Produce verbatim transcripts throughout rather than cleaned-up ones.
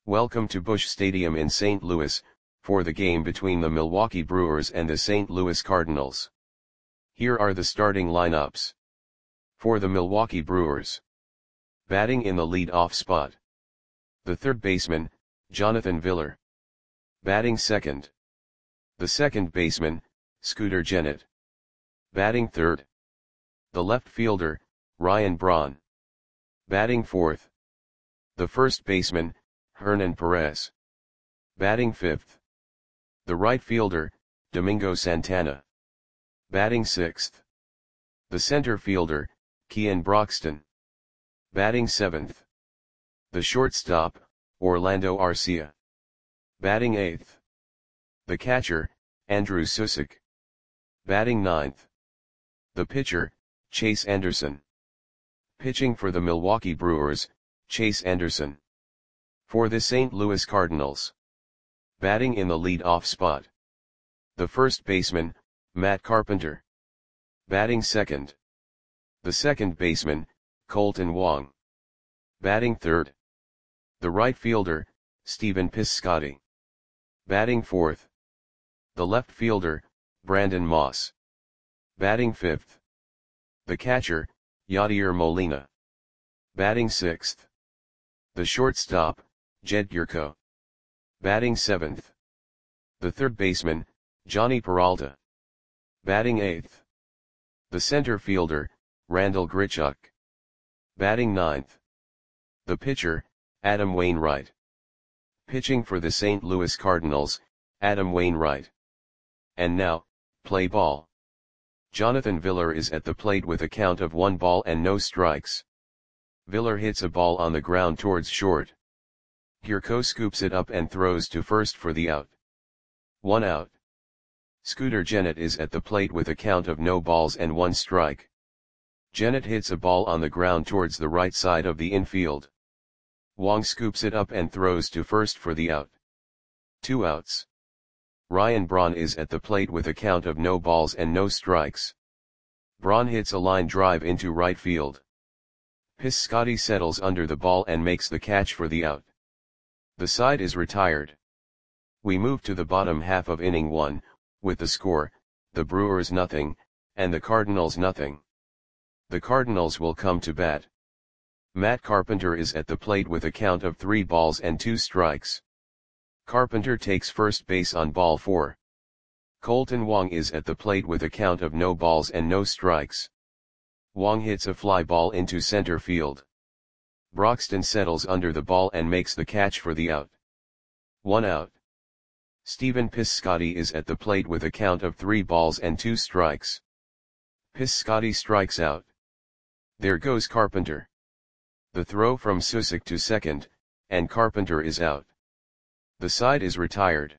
Welcome to Busch Stadium in Saint Louis, for the game between the Milwaukee Brewers and the Saint Louis Cardinals. Here are the starting lineups. For the Milwaukee Brewers. Batting in the lead-off spot. The third baseman, Jonathan Villar. Batting second. The second baseman, Scooter Gennett. Batting third. The left fielder, Ryan Braun. Batting fourth. The first baseman, Hernan Perez. Batting fifth. The right fielder, Domingo Santana. Batting sixth. The center fielder, Kean Broxton. Batting seventh. The shortstop, Orlando Arcia. Batting eighth. The catcher, Andrew Susick. Batting ninth. The pitcher, Chase Anderson. Pitching for the Milwaukee Brewers, Chase Anderson. For the Saint Louis Cardinals. Batting in the lead-off spot. The first baseman, Matt Carpenter. Batting second. The second baseman, Colton Wong. Batting third. The right fielder, Stephen Piscotty. Batting fourth. The left fielder, Brandon Moss. Batting fifth. The catcher, Yadier Molina. Batting sixth. The shortstop, Jed Gyorko. Batting seventh. The third baseman, Johnny Peralta. Batting eighth. The center fielder, Randall Grichuk. Batting ninth. The pitcher, Adam Wainwright. Pitching for the Saint Louis Cardinals, Adam Wainwright. And now, play ball. Jonathan Villar is at the plate with a count of one ball and no strikes. Villar hits a ball on the ground towards short. Gyorko scoops it up and throws to first for the out. One out. Scooter Gennett is at the plate with a count of no balls and one strike. Gennett hits a ball on the ground towards the right side of the infield. Wong scoops it up and throws to first for the out. Two outs. Ryan Braun is at the plate with a count of no balls and no strikes. Braun hits a line drive into right field. Piscotty settles under the ball and makes the catch for the out. The side is retired. We move to the bottom half of inning one, with the score, the Brewers nothing, and the Cardinals nothing. The Cardinals will come to bat. Matt Carpenter is at the plate with a count of three balls and two strikes. Carpenter takes first base on ball four. Colton Wong is at the plate with a count of no balls and no strikes. Wong hits a fly ball into center field. Broxton settles under the ball and makes the catch for the out. One out. Stephen Piscotty is at the plate with a count of three balls and two strikes. Piscotty strikes out. There goes Carpenter. The throw from Susick to second, and Carpenter is out. The side is retired.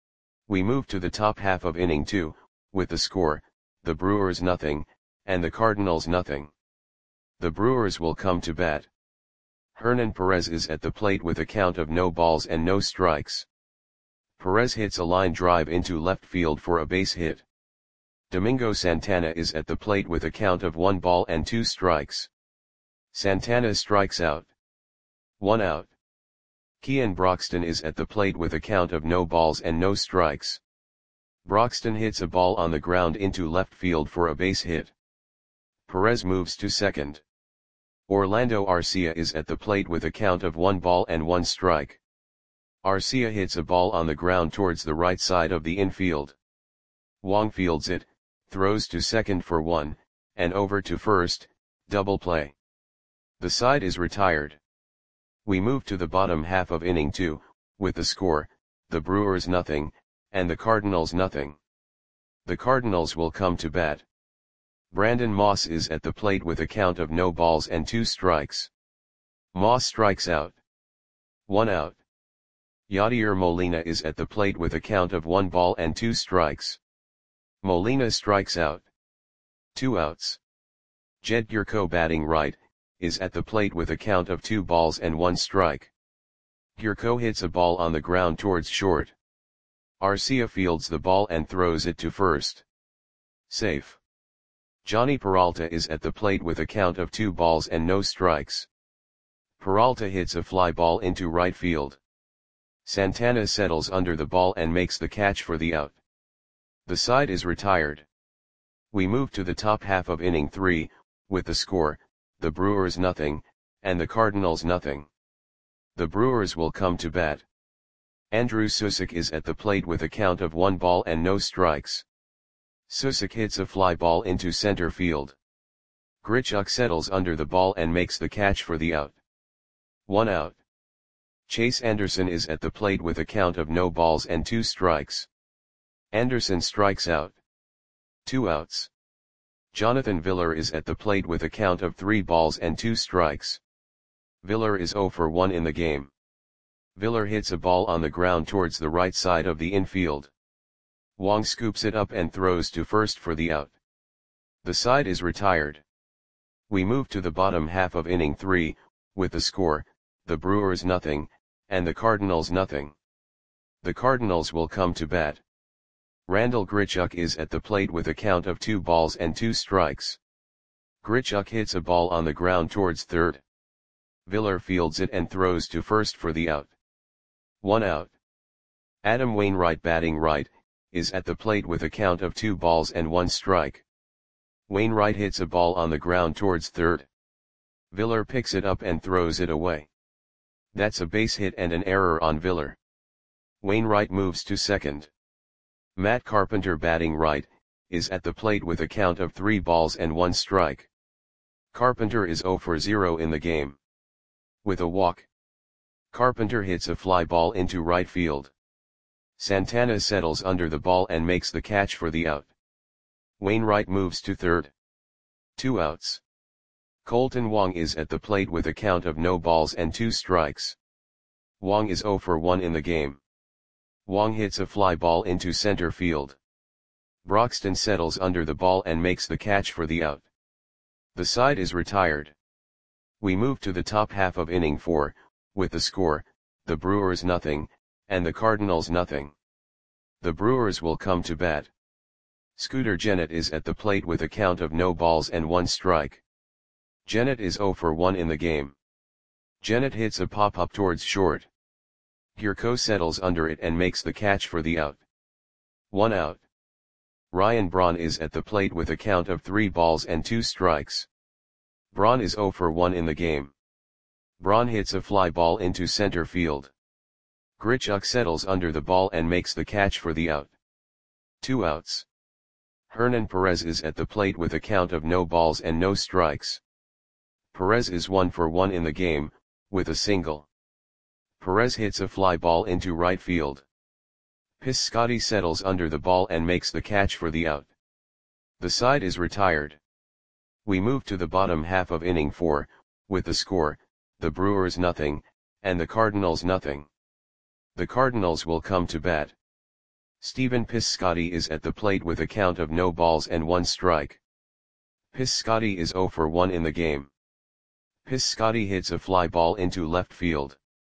We move to the top half of inning two, with the score, the Brewers nothing, and the Cardinals nothing. The Brewers will come to bat. Hernan Perez is at the plate with a count of no balls and no strikes. Perez hits a line drive into left field for a base hit. Domingo Santana is at the plate with a count of one ball and two strikes. Santana strikes out. One out. Kean Broxton is at the plate with a count of no balls and no strikes. Broxton hits a ball on the ground into left field for a base hit. Perez moves to second. Orlando Arcia is at the plate with a count of one ball and one strike. Arcia hits a ball on the ground towards the right side of the infield. Wong fields it, throws to second for one, and over to first, double play. The side is retired. We move to the bottom half of inning two, with the score, the Brewers nothing, and the Cardinals nothing. The Cardinals will come to bat. Brandon Moss is at the plate with a count of no balls and two strikes. Moss strikes out. One out. Yadier Molina is at the plate with a count of one ball and two strikes. Molina strikes out. Two outs. Jed Gyorko, batting right, is at the plate with a count of two balls and one strike. Gyorko hits a ball on the ground towards short. Arcia fields the ball and throws it to first. Safe. Johnny Peralta is at the plate with a count of two balls and no strikes. Peralta hits a fly ball into right field. Santana settles under the ball and makes the catch for the out. The side is retired. We move to the top half of inning three, with the score, the Brewers nothing, and the Cardinals nothing. The Brewers will come to bat. Andrew Susick is at the plate with a count of one ball and no strikes. Susick hits a fly ball into center field. Grichuk settles under the ball and makes the catch for the out. One out. Chase Anderson is at the plate with a count of no balls and two strikes. Anderson strikes out. Two outs. Jonathan Villar is at the plate with a count of three balls and two strikes. Villar is zero for one in the game. Villar hits a ball on the ground towards the right side of the infield. Wong scoops it up and throws to first for the out. The side is retired. We move to the bottom half of inning three, with the score, the Brewers nothing, and the Cardinals nothing. The Cardinals will come to bat. Randall Grichuk is at the plate with a count of two balls and two strikes. Grichuk hits a ball on the ground towards third. Villar fields it and throws to first for the out. One out. Adam Wainwright, batting right, is at the plate with a count of two balls and one strike. Wainwright hits a ball on the ground towards third. Villar picks it up and throws it away. That's a base hit and an error on Villar. Wainwright moves to second. Matt Carpenter, batting right, is at the plate with a count of three balls and one strike. Carpenter is zero for zero in the game. With a walk, Carpenter hits a fly ball into right field. Santana settles under the ball and makes the catch for the out. Wainwright moves to third. Two outs. Colton Wong is at the plate with a count of no balls and two strikes. Wong is zero for one in the game. Wong hits a fly ball into center field. Broxton settles under the ball and makes the catch for the out. The side is retired. We move to the top half of inning four, with the score, the Brewers nothing, and the Cardinals nothing. The Brewers will come to bat. Scooter Gennett is at the plate with a count of no balls and one strike. Gennett is zero for one in the game. Gennett hits a pop-up towards short. Gierko settles under it and makes the catch for the out. One out. Ryan Braun is at the plate with a count of three balls and two strikes. Braun is zero for one in the game. Braun hits a fly ball into center field. Grichuk settles under the ball and makes the catch for the out. Two outs. Hernan Perez is at the plate with a count of no balls and no strikes. Perez is one for one in the game, with a single. Perez hits a fly ball into right field. Piscotty settles under the ball and makes the catch for the out. The side is retired. We move to the bottom half of inning four, with the score, the Brewers nothing, and the Cardinals nothing. The Cardinals will come to bat. Stephen Piscotty is at the plate with a count of no balls and one strike. Piscotty is zero for one in the game. Piscotty hits a fly ball into left field.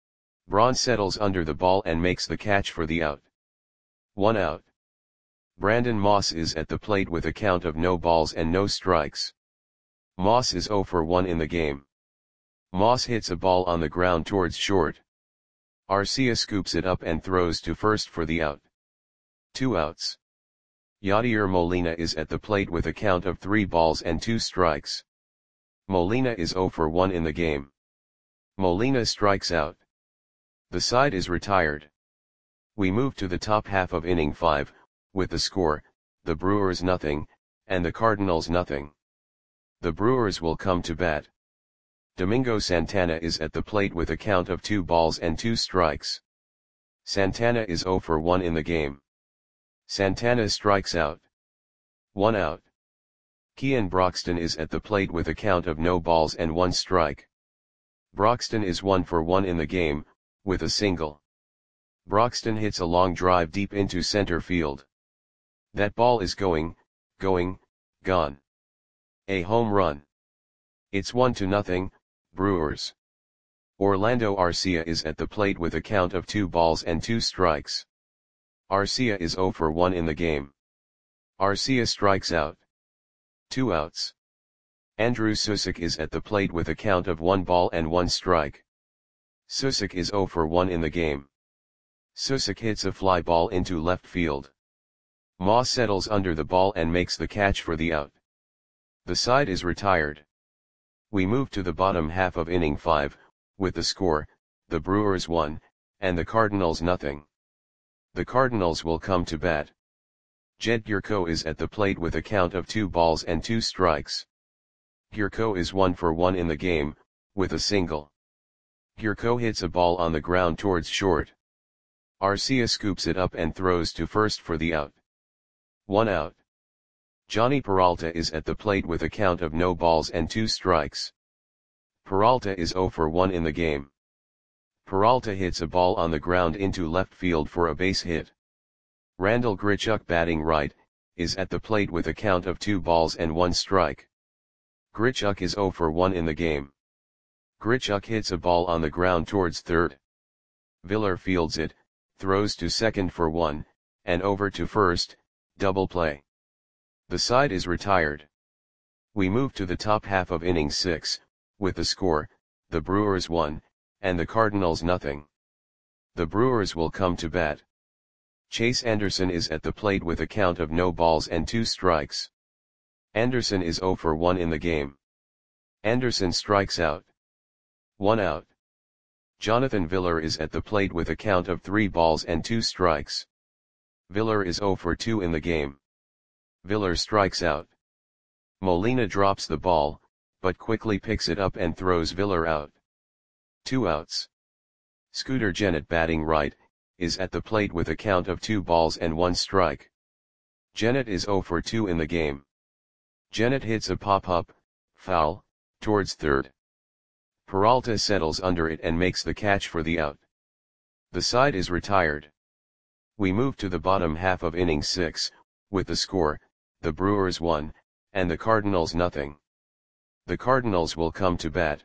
Braun settles under the ball and makes the catch for the out. One out. Brandon Moss is at the plate with a count of no balls and no strikes. Moss is zero for one in the game. Moss hits a ball on the ground towards short. Arcia scoops it up and throws to first for the out. Two outs. Yadier Molina is at the plate with a count of three balls and two strikes. Molina is zero for one in the game. Molina strikes out. The side is retired. We move to the top half of inning five, with the score, the Brewers nothing, and the Cardinals nothing. The Brewers will come to bat. Domingo Santana is at the plate with a count of two balls and two strikes. Santana is zero for one in the game. Santana strikes out. One out. Kean Broxton is at the plate with a count of no balls and one strike. Broxton is one for one in the game, with a single. Broxton hits a long drive deep into center field. That ball is going, going, gone. A home run. It's one to nothing, Brewers. Orlando Arcia is at the plate with a count of two balls and two strikes. Arcia is zero for one in the game. Arcia strikes out. Two outs. Andrew Susick is at the plate with a count of one ball and one strike. Susick is zero for one in the game. Susak hits a fly ball into left field. Moss settles under the ball and makes the catch for the out. The side is retired. We move to the bottom half of inning five, with the score, the Brewers one, and the Cardinals nothing. The Cardinals will come to bat. Jed Gyorko is at the plate with a count of two balls and two strikes. Gyorko is one for one in the game, with a single. Gyorko hits a ball on the ground towards short. Arcia scoops it up and throws to first for the out. One out. Johnny Peralta is at the plate with a count of no balls and two strikes. Peralta is zero for one in the game. Peralta hits a ball on the ground into left field for a base hit. Randal Grichuk, batting right, is at the plate with a count of two balls and one strike. Grichuk is zero for one in the game. Grichuk hits a ball on the ground towards third. Viller fields it, throws to second for one, and over to first, double play. The side is retired. We move to the top half of inning six, with the score, the Brewers one, and the Cardinals nothing. The Brewers will come to bat. Chase Anderson is at the plate with a count of no balls and two strikes. Anderson is zero for one in the game. Anderson strikes out. One out. Jonathan Viller is at the plate with a count of three balls and two strikes. Viller is zero for two in the game. Viller strikes out. Molina drops the ball, but quickly picks it up and throws Viller out. Two outs. Scooter Gennett, batting right, is at the plate with a count of two balls and one strike. Gennett is zero for two in the game. Gennett hits a pop-up, foul, towards third. Peralta settles under it and makes the catch for the out. The side is retired. We move to the bottom half of inning six, with the score, the Brewers one, and the Cardinals nothing. The Cardinals will come to bat.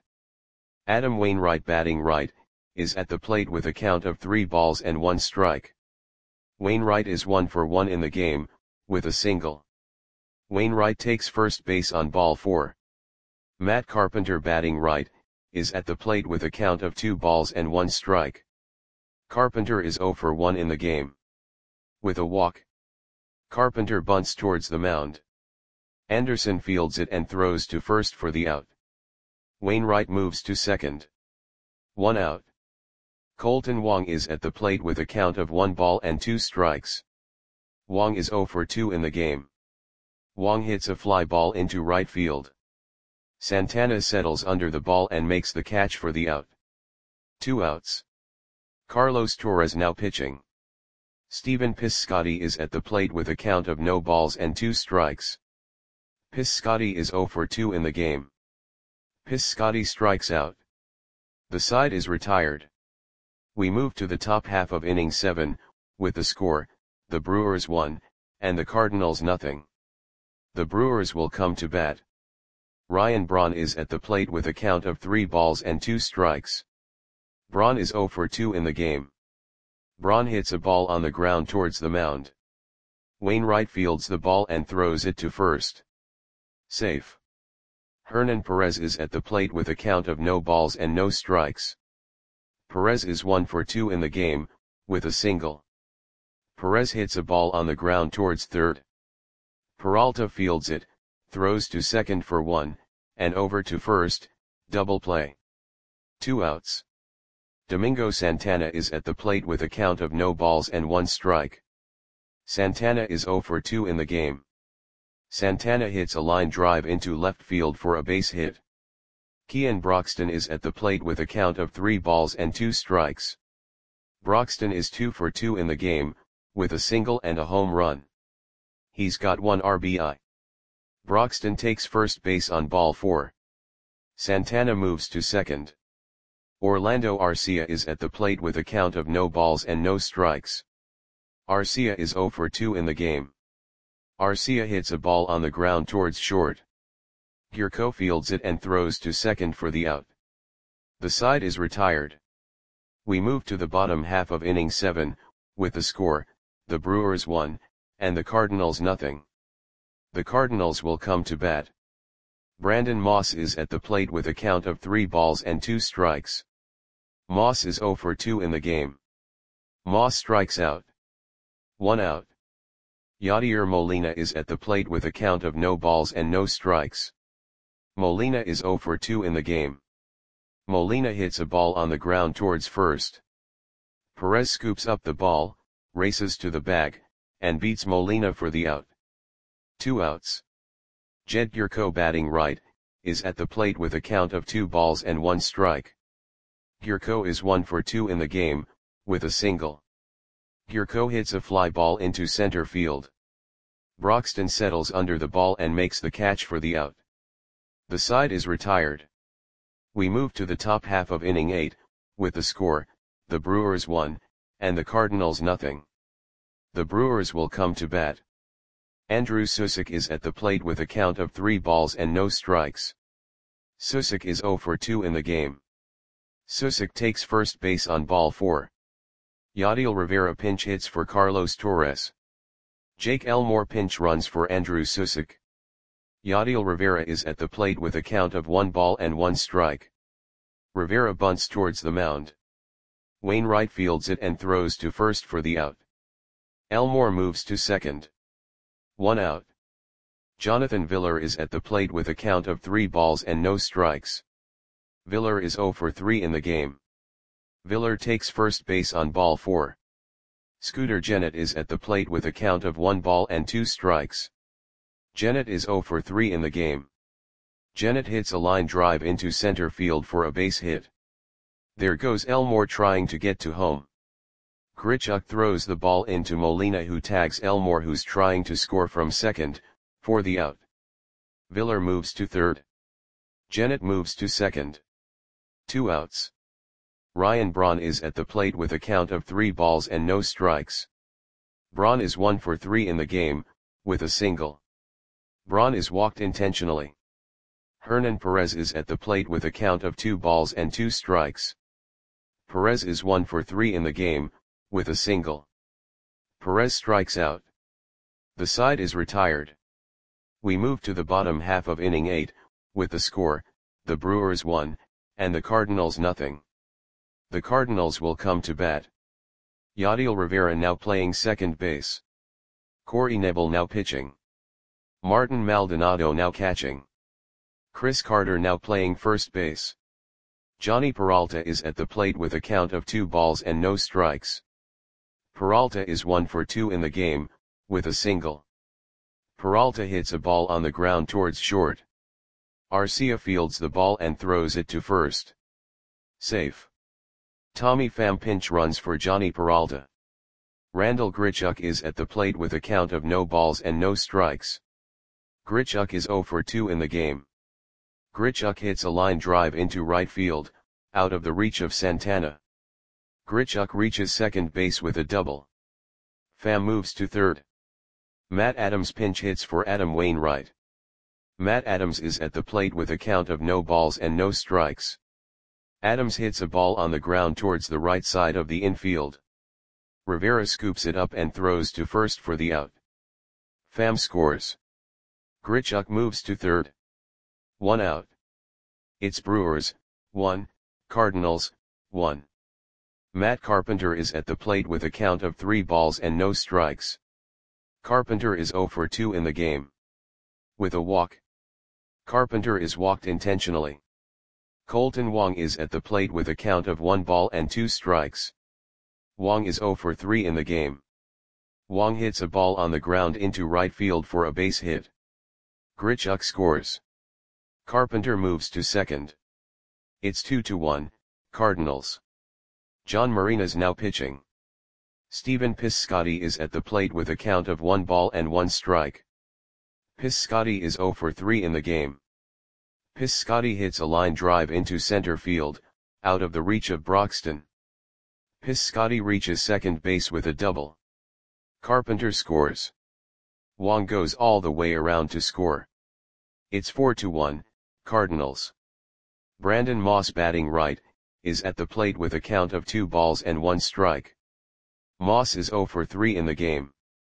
Adam Wainwright, batting right, is at the plate with a count of three balls and one strike. Wainwright is one for one in the game, with a single. Wainwright takes first base on ball four. Matt Carpenter, batting right, is at the plate with a count of two balls and one strike. Carpenter is zero for one in the game. With a walk. Carpenter bunts towards the mound. Anderson fields it and throws to first for the out. Wainwright moves to second. One out. Colton Wong is at the plate with a count of one ball and two strikes. Wong is zero for two in the game. Wong hits a fly ball into right field. Santana settles under the ball and makes the catch for the out. Two outs. Carlos Torres now pitching. Stephen Piscotty is at the plate with a count of no balls and two strikes. Piscotty is zero for two in the game. Piscotty strikes out. The side is retired. We move to the top half of inning seven, with the score, the Brewers one, and the Cardinals nothing. The Brewers will come to bat. Ryan Braun is at the plate with a count of three balls and two strikes. Braun is zero for two in the game. Braun hits a ball on the ground towards the mound. Wainwright fields the ball and throws it to first. Safe. Hernan Perez is at the plate with a count of no balls and no strikes. Perez is one for two in the game, with a single. Perez hits a ball on the ground towards third. Peralta fields it, throws to second for one, and over to first, double play. Two outs. Domingo Santana is at the plate with a count of no balls and one strike. Santana is zero for two in the game. Santana hits a line drive into left field for a base hit. Kean Broxton is at the plate with a count of three balls and two strikes. Broxton is two for two in the game, with a single and a home run. He's got one R B I. Broxton takes first base on ball four. Santana moves to second. Orlando Arcia is at the plate with a count of no balls and no strikes. Arcia is zero for two in the game. Arcia hits a ball on the ground towards short. Gyorko fields it and throws to second for the out. The side is retired. We move to the bottom half of inning seven, with the score, the Brewers one, and the Cardinals nothing. The Cardinals will come to bat. Brandon Moss is at the plate with a count of three balls and two strikes. Moss is zero for two in the game. Moss strikes out. One out. Yadier Molina is at the plate with a count of no balls and no strikes. Molina is zero for two in the game. Molina hits a ball on the ground towards first. Perez scoops up the ball, races to the bag, and beats Molina for the out. Two outs. Jed Gurko, batting right, is at the plate with a count of two balls and one strike. Gurko is one for two in the game, with a single. Gurko hits a fly ball into center field. Broxton settles under the ball and makes the catch for the out. The side is retired. We move to the top half of inning eight, with the score, the Brewers one, and the Cardinals nothing. The Brewers will come to bat. Andrew Susick is at the plate with a count of three balls and no strikes. Susick is zero for two in the game. Susick takes first base on ball four. Yadiel Rivera pinch hits for Carlos Torres. Jake Elmore pinch runs for Andrew Susick. Yadiel Rivera is at the plate with a count of one ball and one strike. Rivera bunts towards the mound. Wainwright fields it and throws to first for the out. Elmore moves to second. One out. Jonathan Villar is at the plate with a count of three balls and no strikes. Villar is zero for three in the game. Villar takes first base on ball four. Scooter Gennett is at the plate with a count of one ball and two strikes. Gennett is zero for three in the game. Gennett hits a line drive into center field for a base hit. There goes Elmore trying to get to home. Grichuk throws the ball into Molina, who tags Elmore, who's trying to score from second, for the out. Villar moves to third. Gennett moves to second. Two outs. Ryan Braun is at the plate with a count of three balls and no strikes. Braun is one for three in the game, with a single. Braun is walked intentionally. Hernan Perez is at the plate with a count of two balls and two strikes. Perez is one for three in the game, with a single. Perez strikes out. The side is retired. We move to the bottom half of inning eight, with the score, the Brewers one, and the Cardinals nothing. The Cardinals will come to bat. Yadiel Rivera now playing second base. Corey Knebel now pitching. Martin Maldonado now catching. Chris Carter now playing first base. Johnny Peralta is at the plate with a count of two balls and no strikes. Peralta is one for two in the game, with a single. Peralta hits a ball on the ground towards short. Arcia fields the ball and throws it to first. Safe. Tommy Pham pinch runs for Johnny Peralta. Randall Grichuk is at the plate with a count of no balls and no strikes. Grichuk is zero for two in the game. Grichuk hits a line drive into right field, out of the reach of Santana. Grichuk reaches second base with a double. Pham moves to third. Matt Adams pinch hits for Adam Wainwright. Matt Adams is at the plate with a count of no balls and no strikes. Adams hits a ball on the ground towards the right side of the infield. Rivera scoops it up and throws to first for the out. Pham scores. Grichuk moves to third. One out. It's Brewers, one, Cardinals, one. Matt Carpenter is at the plate with a count of three balls and no strikes. Carpenter is zero for two in the game. With a walk. Carpenter is walked intentionally. Colton Wong is at the plate with a count of one ball and two strikes. Wong is zero for three in the game. Wong hits a ball on the ground into right field for a base hit. Grichuk scores. Carpenter moves to second. It's two to one, Cardinals. John Marinas now pitching. Stephen Piscotty is at the plate with a count of one ball and one strike. Piscotty is zero for three in the game. Piscotty hits a line drive into center field, out of the reach of Broxton. Piscotty reaches second base with a double. Carpenter scores. Wong goes all the way around to score. It's four to one, Cardinals. Brandon Moss, batting right, is at the plate with a count of two balls and one strike. Moss is zero for three in the game.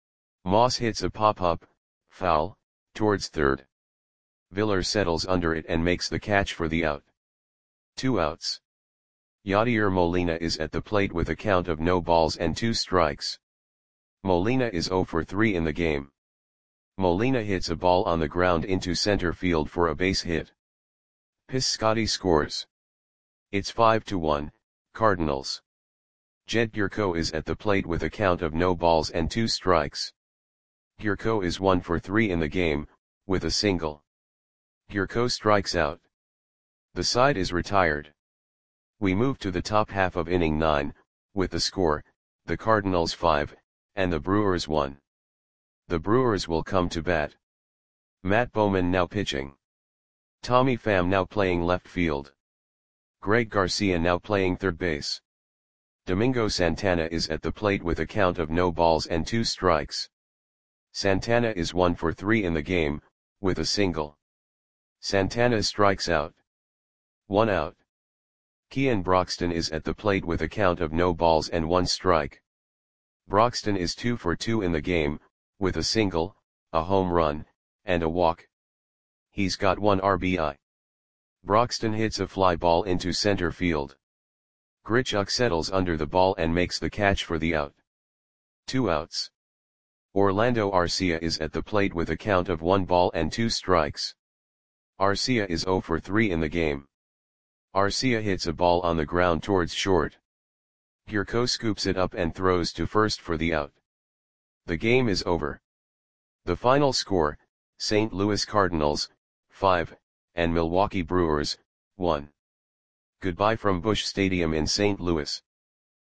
Moss hits a pop-up, foul, towards third. Villar settles under it and makes the catch for the out. Two outs. Yadier Molina is at the plate with a count of no balls and two strikes. Molina is zero for three in the game. Molina hits a ball on the ground into center field for a base hit. Piscotty scores. It's five to one, Cardinals. Jed Gyorko is at the plate with a count of no balls and two strikes. Gyorko is one for three in the game, with a single. Gyorko strikes out. The side is retired. We move to the top half of inning nine, with the score, the Cardinals five, and the Brewers one. The Brewers will come to bat. Matt Bowman now pitching. Tommy Pham now playing left field. Greg Garcia now playing third base. Domingo Santana is at the plate with a count of no balls and two strikes. Santana is one for three in the game, with a single. Santana strikes out. One out. Kean Broxton is at the plate with a count of no balls and one strike. Broxton is two for two in the game, with a single, a home run, and a walk. He's got one R B I. Broxton hits a fly ball into center field. Grichuk settles under the ball and makes the catch for the out. Two outs. Orlando Arcia is at the plate with a count of one ball and two strikes. Arcia is zero for three in the game. Arcia hits a ball on the ground towards short. Gyorko scoops it up and throws to first for the out. The game is over. The final score, Saint Louis Cardinals, five, and Milwaukee Brewers, one. Goodbye from Busch Stadium in Saint Louis.